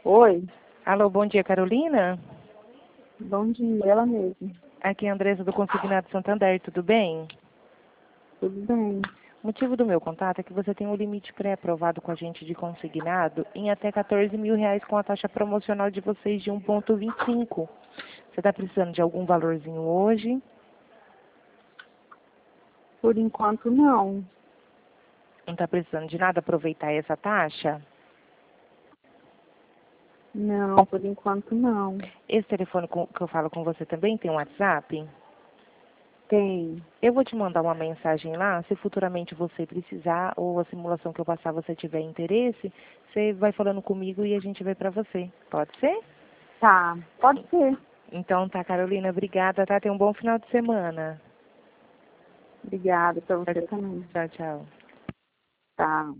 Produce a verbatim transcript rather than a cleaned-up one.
Oi, Alô, bom dia, Carolina? bom dia, ela mesma. Aqui é a Andressa do Consignado Santander, tudo bem? Tudo bem? O motivo do meu contato é que você tem um limite pré-aprovado com a gente de consignado em até quatorze mil reais com a taxa promocional de vocês de um vírgula vinte e cinco. Você está precisando de algum valorzinho hoje? Por enquanto, não. Não está precisando de nada aproveitar essa taxa? Não, por enquanto, não. Esse telefone com- que eu falo com você também tem um WhatsApp? Tem. Eu vou te mandar uma mensagem lá, se futuramente você precisar ou a simulação que eu passar você tiver interesse, você vai falando comigo e a gente vai para você. Pode ser? Tá, pode ser. Então tá, Carolina, obrigada, tá? Tenha um bom final de semana. Obrigada, pra você também. Tchau, tchau. Tá.